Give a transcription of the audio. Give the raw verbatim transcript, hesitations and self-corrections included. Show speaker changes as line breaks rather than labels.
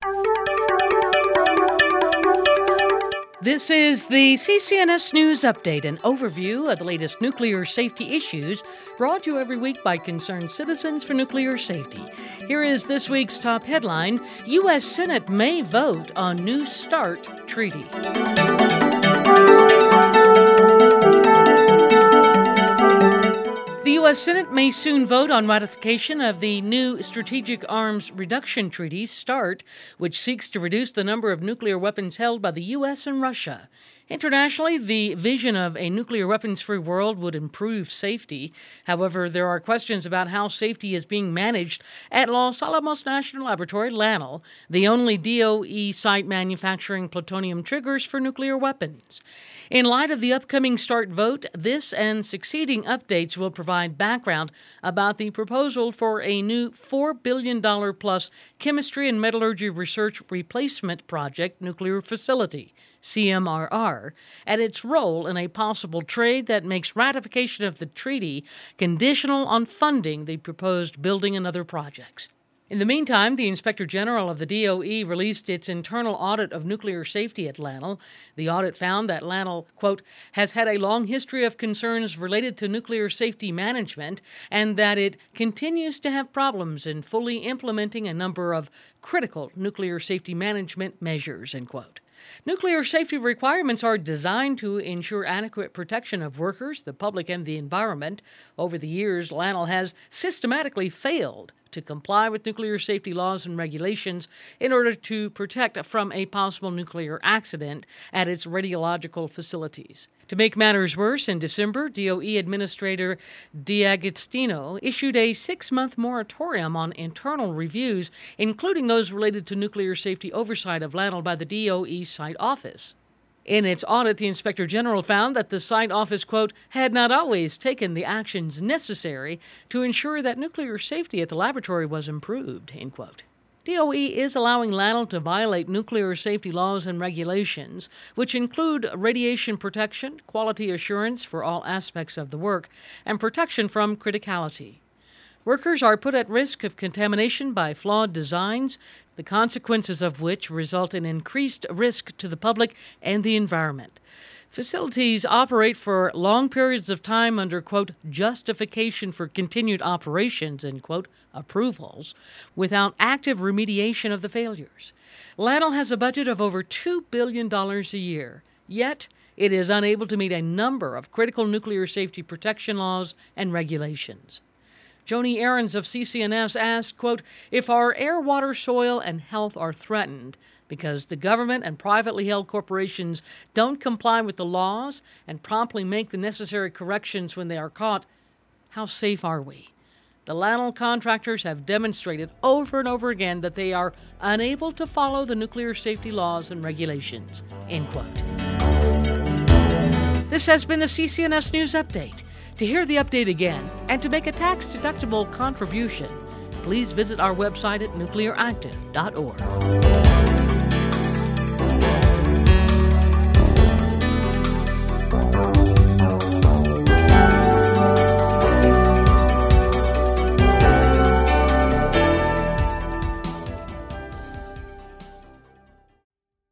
This is the C C N S News Update, an overview of the latest nuclear safety issues brought to you every week by concerned citizens for nuclear safety. Here is this week's top headline: U S Senate may vote on New START treaty. The U S Senate may soon vote on ratification of the new Strategic Arms Reduction Treaty, START, which seeks to reduce the number of nuclear weapons held by the U S and Russia. Internationally, the vision of a nuclear weapons-free world would improve safety. However, there are questions about how safety is being managed at Los Alamos National Laboratory, LANL, the only D O E site manufacturing plutonium triggers for nuclear weapons. In light of the upcoming START vote, this and succeeding updates will provide background about the proposal for a new four billion dollars plus Chemistry and Metallurgy Research Replacement Project nuclear facility, C M R R, and its role in a possible trade that makes ratification of the treaty conditional on funding the proposed building and other projects. In the meantime, the Inspector General of the D O E released its internal audit of nuclear safety at LANL. The audit found that LANL, quote, has had a long history of concerns related to nuclear safety management and that it continues to have problems in fully implementing a number of critical nuclear safety management measures, end quote. Nuclear safety requirements are designed to ensure adequate protection of workers, the public, and the environment. Over the years, LANL has systematically failed to comply with nuclear safety laws and regulations in order to protect from a possible nuclear accident at its radiological facilities. To make matters worse, in December, D O E Administrator D'Agostino issued a six-month moratorium on internal reviews, including those related to nuclear safety oversight of LANL by the D O E site office. In its audit, the Inspector General found that the site office, quote, had not always taken the actions necessary to ensure that nuclear safety at the laboratory was improved, end quote. D O E is allowing LANL to violate nuclear safety laws and regulations, which include radiation protection, quality assurance for all aspects of the work, and protection from criticality. Workers are put at risk of contamination by flawed designs, the consequences of which result in increased risk to the public and the environment. Facilities operate for long periods of time under, quote, justification for continued operations, end quote, approvals, without active remediation of the failures. LANL has a budget of over two billion dollars a year, yet it is unable to meet a number of critical nuclear safety protection laws and regulations. Joni Ahrens of C C N S asked, quote, if our air, water, soil, and health are threatened because the government and privately held corporations don't comply with the laws and promptly make the necessary corrections when they are caught, how safe are we? The LANL contractors have demonstrated over and over again that they are unable to follow the nuclear safety laws and regulations, end quote. This has been the C C N S News Update. To hear the update again and to make a tax-deductible contribution, please visit our website at nuclear active dot org.